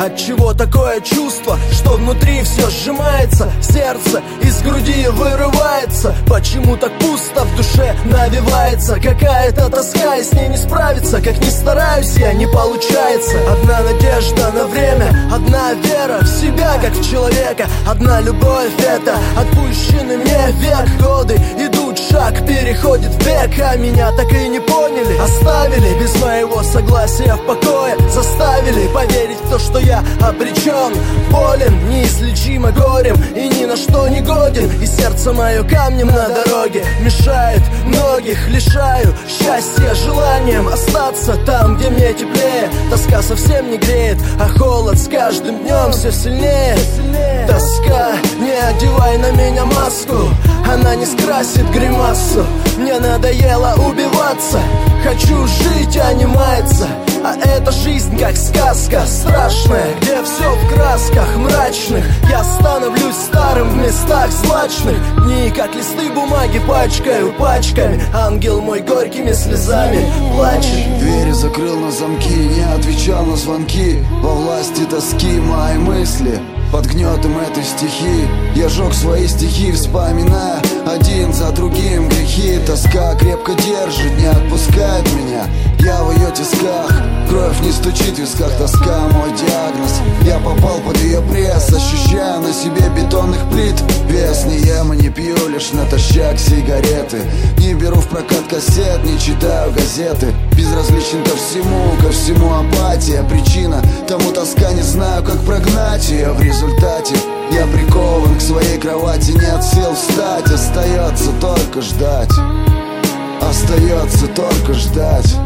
Отчего такое чувство, что внутри все сжимается, сердце из груди вырывается? Почему так пусто в душе навевается какая-то тоска, и с ней не справиться? Как ни стараюсь, я не получается. Одна надежда на время, одна вера в себя, как в человека, одна любовь — это отпущенный мне век. Годы идут, шаг переходит в век, а меня так и не поняли. Оставили без моего согласия в покое, заставили поверить в то, что я обречен, болен, неизлечимо горем и ни на что не годен. И сердце мое камнем на дороге мешает, многих лишаю счастья желанием остаться там, где мне теплее. Тоска совсем не греет, а холод с каждым днем все сильнее. Тоска, не одевай на меня маску, она не скрасит гримасу. Мне надоело убиваться, хочу жить, а не маяться. А эта жизнь как сказка страшная, где все в красках мрачных. Я становлюсь старым в местах злачных. Дни как листы бумаги пачкаю пачками. Ангел мой горькими слезами плачет. Двери закрыл на замки, не отвечал на звонки. Во власти тоски мои мысли, под гнетом этой стихии. Я жег свои стихи, вспоминая один за другим грехи. Тоска крепко держит, не отпускает меня. Я в ее тисках, кровь не стучит в висках. Тоска мой диагноз, я попал под ее пресс. Ощущаю на себе бетонных плит вес. Не ем и не пью, лишь натощак сигареты. Не беру в прокат кассет, не читаю газеты. Безразличен ко всему апатия. Причина тому тоска, не знаю, как прогнать ее. В результате я прикован к своей кровати, нет сил встать. Остается только ждать, остается только ждать.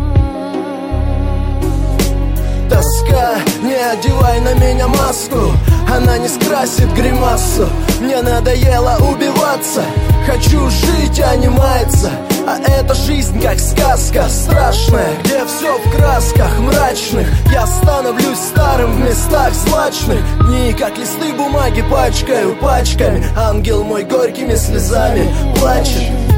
Тоска, не одевай на меня маску, она не скрасит гримасу. Мне надоело убиваться, хочу жить, а не маяться. А эта жизнь как сказка страшная, где все в красках мрачных. Я становлюсь старым в местах злачных. Дни как листы бумаги пачкаю пачками. Ангел мой горькими слезами плачет.